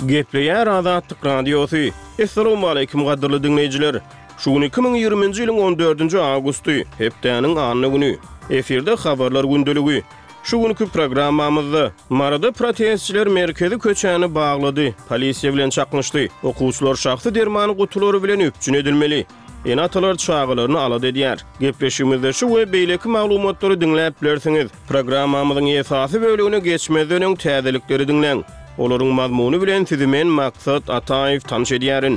Gepleýär Azatlyk Radiosu. Assalamu alaykum gaderly dinleýijiler. Şuny 2020-nji ýylyň 14-nji awgusty, hepdeniň anyny güni. Eferde habarlar gündöligi. Şu günkü programmamyzda Marada protestçiler merkezi köçäni baglady, polisiýa bilen çakmışdy. Okuwçylar şahsy dermany gutulary bilen üpçün edilmeli. Enatalar çağılarını alad edýär. Gepleşimizde şu we beýleki maglumatlary dinläp bilersiňiz. Programmamyzyň esasy bölügine geçmezden öň täzelikleri dinleň. Olaryň mazmuny bilen sizi men Maksat Ataýew tanış edýärin.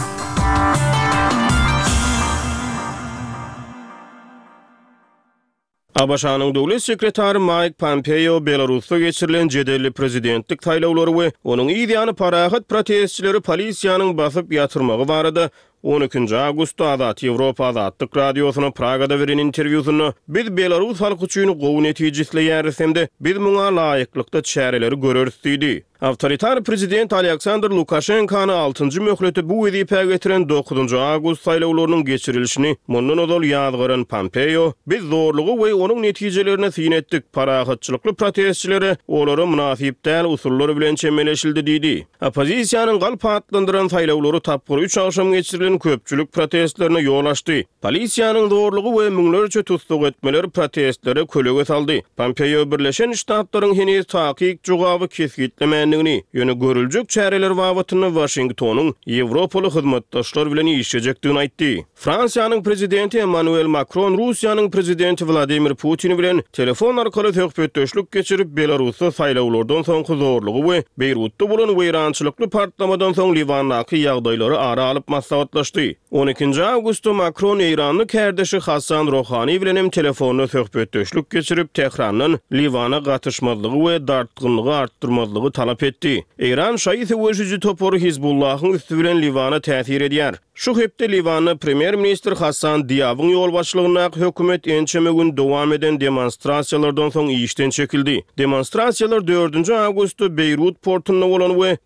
Abaşanyň döwlet sekretary Mike Pompeo Belarusda geçirilen jedelli prezidentlik taýlawlary we onuň ýa-da parahat protestçileri polisiýanyň basyp ýatyrmagy barada 12 Ağustos Azat Ýewropa Azatlyk Radiosyna Pragada beren interwýusyny biz Belarus halky üçin gowy netijesleýäris hemde biz muňa laýyklykda çäreleri görürsdi. Awtoritar prezident Aleksandr Lukashenkany 6-njy möhleti bu wezipä getiren 9 Ağustos saýlawlarynyň geçirilişini mundan odal ýazgyran Pompeo biz zorlugy we onuň netijelerini syn etdik. Parahatçylykly protestçilere olary münasip däl usullary bilen çemeleşildi diýdi. Opozisiýanyň galp atlandyran saýlawlary tapgyr 3 akşam geçirilen köpçülük protestlerine ýol açdy. Polisiýanyň zorlugy we müňlerçe tutsak etmeleri protestlere kölege saldy. Pompeo Birleşen Ştatlaryň heniz takyk jogaby kesgitlemändigini, ýöne görüljek çäreler wawatyny Washingtonyň Ýewropaly hyzmatdaşlar bilen işlejekdigini aýtdy. Fransiýanyň prezidenti Emmanuel Macron Russiýanyň prezidenti Vladimir Putin bilen telefon arkaly söhbetdeşlik geçirip Belarusda saýlawlardan soňky zorlugy we Beýrutda bolan weýrançylykly partlamadan soň Liwandaky ýagdaýlary ara alyp maslahatlaşdy. 12 Ağustos Macron İranly kärdeşi Hassan Rouhani bilen telefonu söhbetdeşlik geçirip Tehrandan Liwana gatyşmazlygy we dartgynlygy artdyrmazlygy talap etdi. İran şaýy täwejiji topory Hizbullahyň üstü bilen Liwana täsir edýär. Şu hepde Liwany premier minister Hassan Diýabyň ýol başlygyna hökümet ençeme gün dowam eden demonstrasiýalardan soň işden çekildi. Demonstrasiýalar 4 Ağustos Beýrut portunda bolan we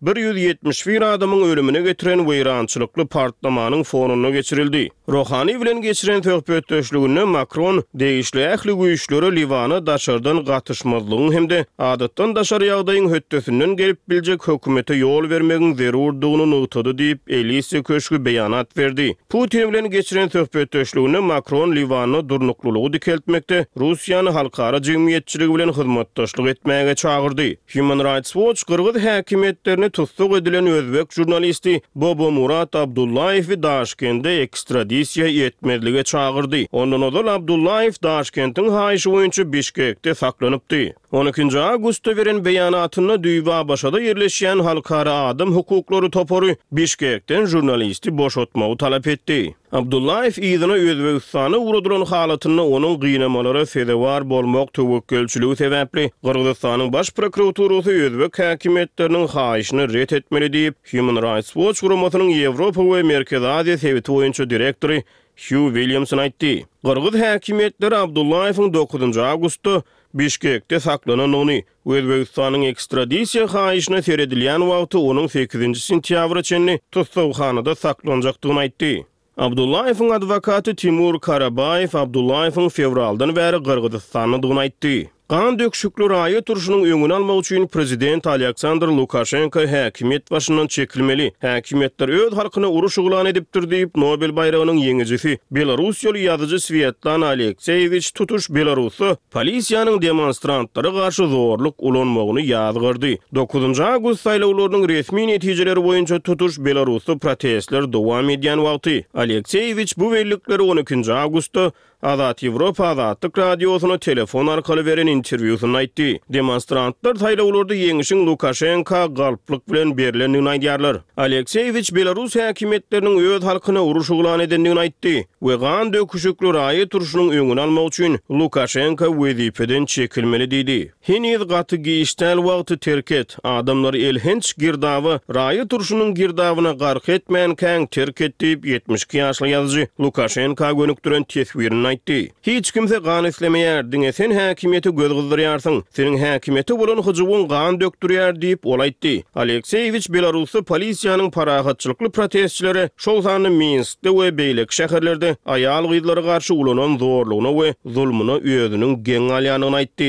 171 adamyň ölümine getiren weýrançylykly partlamanyň fonuna geçirildi. Rouhani bilen geçiren söhbetdeşliginde Macron degişli ähli güýçleri Liwany daşardan gatyşmazlygyň hemde adatdan daşary ýagdaýyň höttesinden gelip biljek hökümete ýol bermegiň zerurdygyny nutady diýip Elise köşkü beýanat verdi. Putin bilen geçiren söhbetdeşliginde Macron Liwany durnuklulygy dikeltmekde, Russiýany halkara jemgyýetçiligi bilen hyzmatdaşlyk etmäge çağırdy. Human Rights Watch Kırgız häkimetlerini tutsak edilen özbek jurnalisti Bobo Murat Abdullayewi Daşkentde ekstradisiýa etmezlige çağırdy. Ondan odal Abdullayew Daşkentiň haýyşy boýunça Bişkekde saklanypdy. 12 Ağustos beren beýanatyna düýba başada ýerleşýän halkara adam hukuklary topory Bişkekden jurnalisti boşatmagy talap etdi. Abdullayew ýygyna Özbegistana uradylan halatyny onuň gynamalara sebäpdar bolmak töwekkülçiligi sebäpli Kyrgyzstanyň baş prokuraturasy özbek häkimetleriniň haýyşyny ret etmeli diýip Human Rights Watch guramasynyň Ýewropa we Merkezi Aziýa sebäti boýunça direktory Hugh Williamson aýtdy. Kyrgyz häkimetleri Abdullayewiň 9 Ağustos Bişkekde saklanan ony Özbegistanyň ekstradisiýa haýyşyna seredilýän wagty onuň 8 sentýabra çenli tutsawhanada saklanjakdygyny aýtdy. Abdullayewiň adwokaty Timur Karabayew Abdullayewiň fevraldan bäri Kyrgyzstanlydygyny aýtdy. Kan döküşükli raýat turşunyň öňüni almak üçin prezident Aleksandr Lukashenko häkimet başyndan çekilmeli. Häkimetler öz halkyna uruş uglan edipdir diýip Nobel baýragynyň ýeňijisi Belarusiýaly ýazyjy Svetlana Alekseyevich tutuş Belarusy polisiýanyň demonstrantlary garşy zorluk ulanmagyny ýazgyrdy. 9 Ağustos saýlawlarynyň resmi netijeleri boýunça tutuş Belarusy protestler dowam edýän wagty Alekseyevich bu wellikleri 12 Ağustos Azat Ýewropa Azatlyk Radiosyna telefon arkaly beren interwýusyny aýtdy. Demonstrantlar saýlawlarda ýeňişiň Lukashenko galplyk bilen berilendigini aýdýarlar. Alekseyevich Belarus häkimetleriniň öz halkyna uruş uglan edendigini aýtdy we gan döküşükli raýat turşunyň öňüni almak üçin Lukashenko wezipeden çekilmeli diýdi. Heniz gaty giýişdäl wagty terk et. Adamlar elhenç girdawy raýat turşunyň girdawyna gark etmän käň terk et diýip 72 ýaşly ýazyjy Lukashenko gönükdiren tesbirini aýtdy. Hiç kimse gan islemeýär, diňe sen häkimeti göz gyzdyrýarsyň. Seniň häkimeti bolan hyjybyň gan dökdürýär diýip ol aýtdy. Alekseyevich Belarusy polisiýanyň parahatçylykly protestçilere şol sany Minskde we beýleki şäherlerde aýal gyzlary garşy ulanan zorlugyna we zulmuna özüniň geň alýanyny aýtdy.